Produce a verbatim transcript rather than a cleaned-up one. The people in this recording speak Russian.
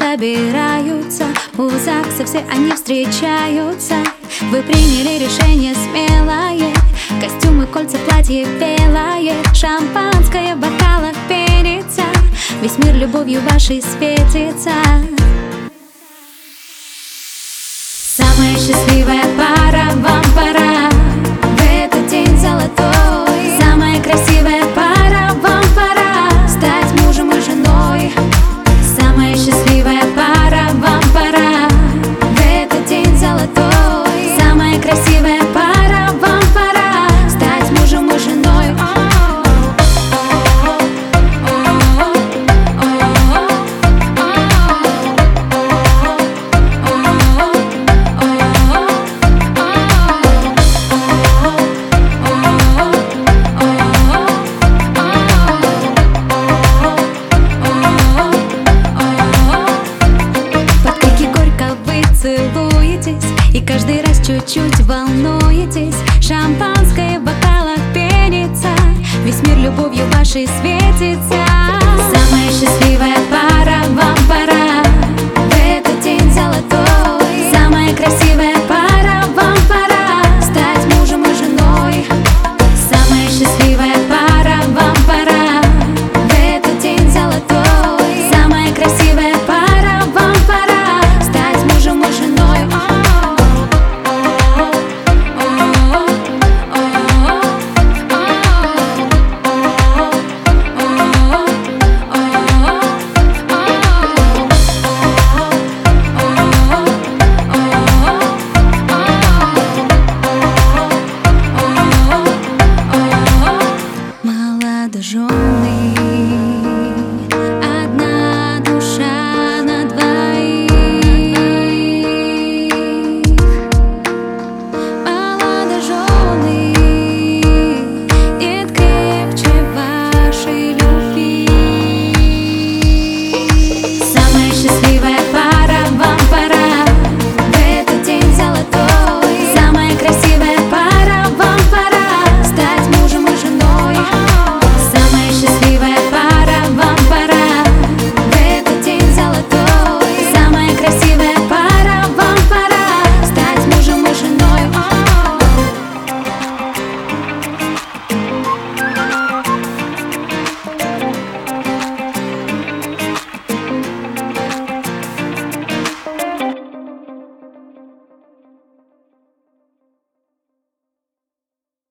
собираются, у ЗАГСа все они встречаются. Вы приняли решение смелое, костюмы, кольца, платье белое, шампанское в бокалах пенится, весь мир любовью вашей светится. Самая счастливая пара, вам пора в этот день золотой. Самая красивая пара, вам пора стать мужем и женой. Самая счастливая пара, вам пора в этот день золотой. Самая красивая пара, вам пора стать мужем и женой. Целуетесь и каждый раз чуть-чуть волнуетесь. Шампанское в бокалах пенится, весь мир любовью вашей светится. Самая счастливая